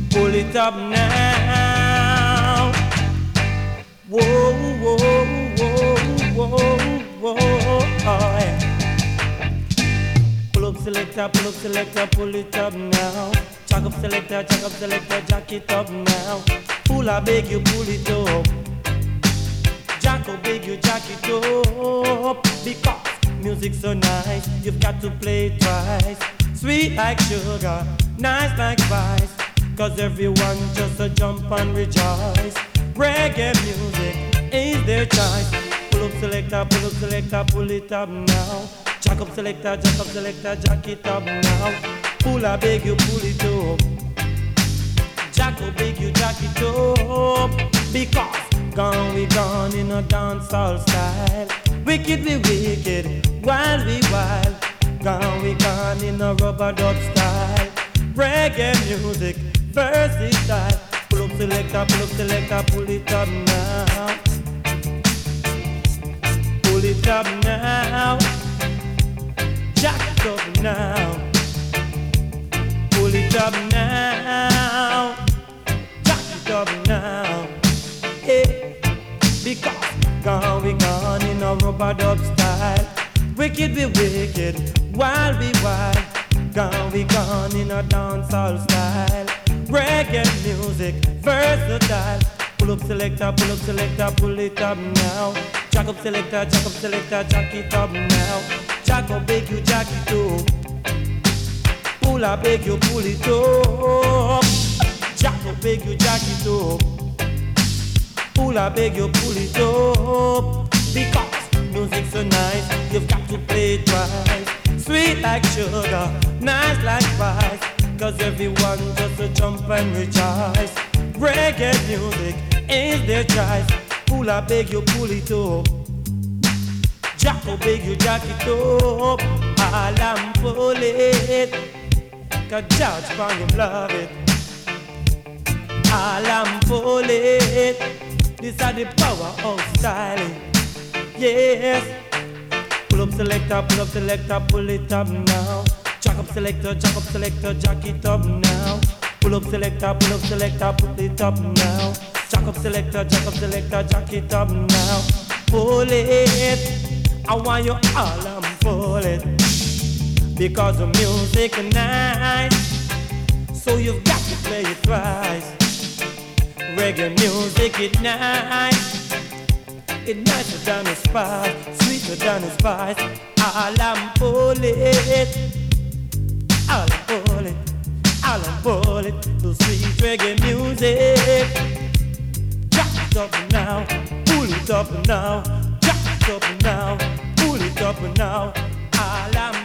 Pull it up now. Whoa, whoa, whoa, whoa, whoa. Oh, yeah. Pull up selector, pull it up now. Jack up selector, jack it up now. Pull, I beg you, pull it up. Jack, oh, beg you, jack it up. Because music's so nice, you've got to play it twice. Sweet like sugar, nice like spice. Cause everyone just a jump and rejoice. Reggae music is their choice. Pull up selector, pull it up now. Jack up selector, jack it up now. Pull, I beg you, pull it up. Jack, oh, beg you, jack it up. Because gone we gone in a dancehall style. Wicked we wicked, wild we wild. Gone we gone in a rubber dub style. Reggae music, versatile. Pull up selector, pull it up now. Pull it up now. Jack it up now. Pull it up now. Jack it up now. Hey, because gone we gone in a rubber dub style. Wicked we wicked, wild we wild. Gone we gone in a dancehall style. Reggae music, versatile. Pull up selector, pull it up now. Jack up selector, jack it up now. Jack up, beg you, jack it up. Pull, I beg you, pull it up. Jack up, beg you, jack it up. Pull, I beg you, pull it up. Because music's so nice, you've got to play it twice. Sweet like sugar, nice like spice. Cause everyone just a jump and rejoice. Reggae music is their choice. Pull, I beg you, pull it up. Jack, oh, beg you, jack it up. All I'm pull it. Cause George from him love it. All I'm pull it. This are the power of styling. Yes. Pull up selector, pull it up now. Jack up selector, jack it up now. Pull up selector, pull it up now. Jack up selector, jack it up now. Pull it, I want you all and pull it. Because the music is nice, so you've got to play it twice. Reggae music is nice. It's nicer than a spice, sweeter than a spice. All I'm pull it, all I'm pull it, all I'm pull it. The sweet reggae music. Jack it up now, pull it up now. Jack it up now, pull it up now. All I'm